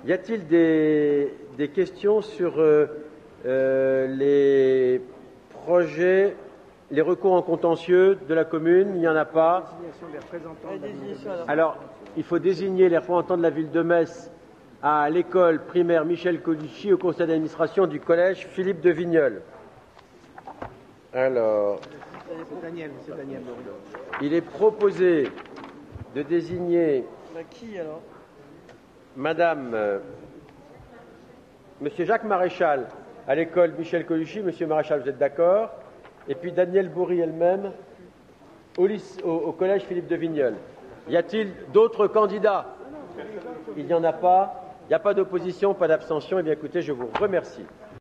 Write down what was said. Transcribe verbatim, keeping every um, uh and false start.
Y a-t-il des, des questions sur euh, euh, les projets, les recours en contentieux de la commune? Il n'y en a pas. Alors, il faut désigner les représentants de la ville de Metz à l'école primaire Michel Colucci au conseil d'administration du collège Philippe de Vigneulles. Alors, Daniel, Daniel. il est proposé de désigner Qui alors? Madame, euh, Monsieur Jacques Maréchal à l'école Michel Colucci. Monsieur Maréchal, vous êtes d'accord? Et puis Daniel Bourri elle-même au, au, au collège Philippe de Vigneulles. Y a-t-il d'autres candidats? Il n'y en a pas. Il n'y a pas d'opposition, pas d'abstention. Eh bien, écoutez, je vous remercie.